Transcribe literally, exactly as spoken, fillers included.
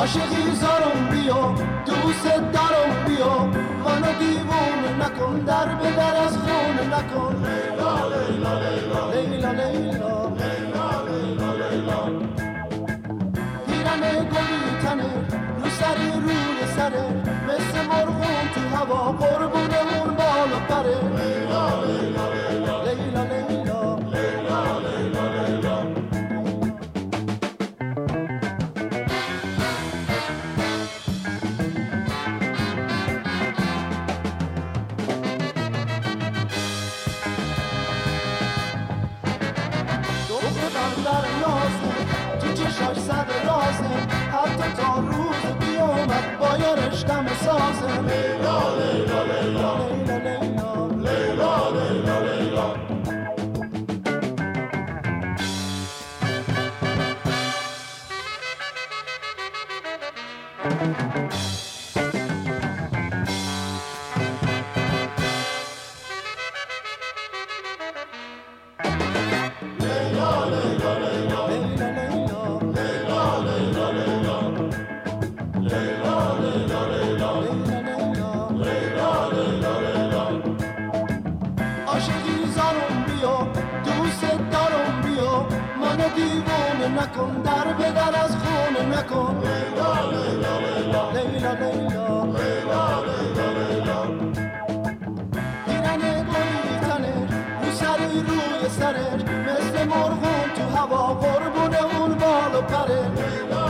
عاشقی زارم بیا دوست دارم بیا منو دیوونه نکن در به در از خونه نکن لیلا لیلا لیلا لیلا لیلا لیلا لیلا پیرن گلی تنه رو سری روی سره مثل مرغون تو هوا قربونه اون بالا پره لیلا لیلا لیلا لیلا لیلا لیلا لیلا لیلا چشاش صد رازه حتی تا روز بیامد با یارشتم سازه لیلا لیلا لیلا لیلا لیلا لیلا لیلا لیلا دیوونه نکن در به در از خونه نکن لیلا لیلا لیلا لیلا لیلا لیلا لیلا لیلا پیرن گلی تنه رو سری روی سرش مثل مرغون تو هوا قربونه اون بال و پره